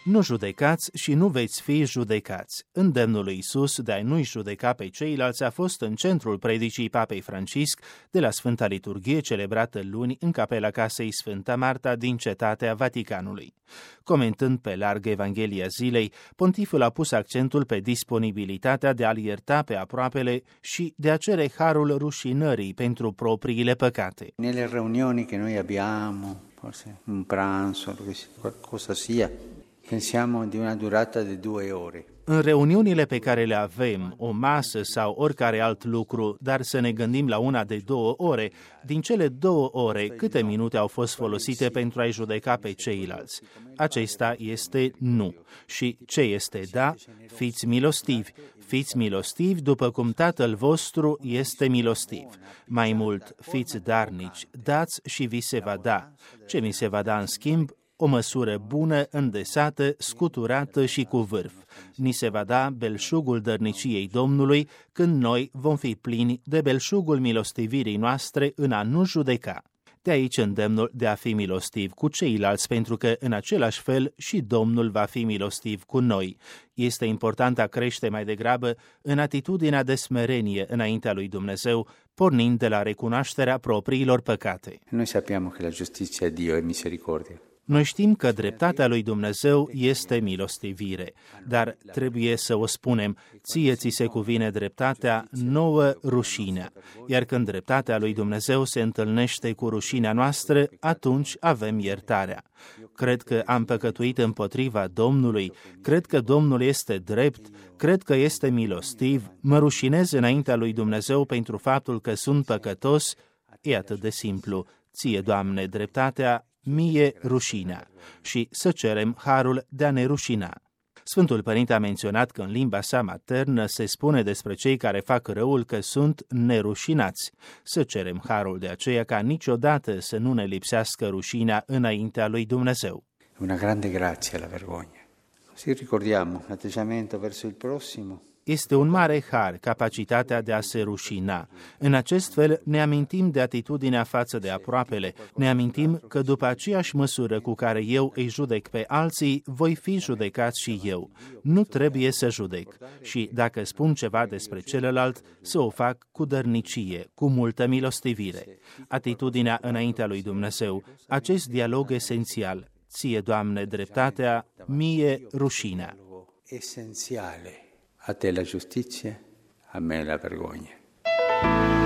Nu judecați și nu veți fi judecați. Îndemnul lui Iisus de a nu-i judeca pe ceilalți a fost în centrul predicii Papei Francisc de la Sfânta Liturghie celebrată luni în capela casei Sfânta Marta din Cetatea Vaticanului. Comentând pe larg Evanghelia zilei, pontiful a pus accentul pe disponibilitatea de a-l ierta pe aproapele și de a cere harul rușinării pentru propriile păcate. Nelle reunioni che noi abbiamo, forse un pranzo, qualcosa sia, pensiamo di una durata di 2 ore. În reuniunile pe care le avem, o masă sau oricare alt lucru, dar să ne gândim la una de 2 ore, din cele 2 ore, câte minute au fost folosite pentru a-i judeca pe ceilalți? Acesta este nu. Și ce este da? Fiți milostivi. Fiți milostivi după cum Tatăl vostru este milostiv. Mai mult, fiți darnici, dați și vi se va da. Ce mi se va da în schimb? O măsură bună, îndesată, scuturată și cu vârf. Ni se va da belșugul dărniciei Domnului când noi vom fi plini de belșugul milostivirii noastre în a nu judeca. De aici îndemnul de a fi milostiv cu ceilalți, pentru că în același fel și Domnul va fi milostiv cu noi. Este important a crește mai degrabă în atitudinea de smerenie înaintea lui Dumnezeu, pornind de la recunoașterea propriilor păcate. Noi sappiamo che la giustizia di Dio è misericordia. Noi știm că dreptatea lui Dumnezeu este milostivire, dar trebuie să o spunem, ție ți se cuvine dreptatea, nouă rușinea, iar când dreptatea lui Dumnezeu se întâlnește cu rușinea noastră, atunci avem iertarea. Cred că am păcătuit împotriva Domnului, cred că Domnul este drept, cred că este milostiv, mă rușinez înaintea lui Dumnezeu pentru faptul că sunt păcătos, e atât de simplu, ție, Doamne, dreptatea, mie rușinea, și să cerem harul de a ne rușina. Sfântul Părinte a menționat că în limba sa maternă se spune despre cei care fac răul că sunt nerușinați. Să cerem harul de aceea ca niciodată să nu ne lipsească rușinea înaintea lui Dumnezeu. Una grande grazia la vergogna. Così ricordiamo l'atteggiamento verso il prossimo. Este un mare har capacitatea de a se rușina. În acest fel ne amintim de atitudinea față de aproapele, ne amintim că după aceeași măsură cu care eu îi judec pe alții, voi fi judecat și eu. Nu trebuie să judec și dacă spun ceva despre celălalt, să o fac cu dărnicie, cu multă milostivire. Atitudinea înaintea lui Dumnezeu, acest dialog esențial, ție, Doamne, dreptatea, mie rușinea. Esenziale. A te la giustizia, a me la vergogna.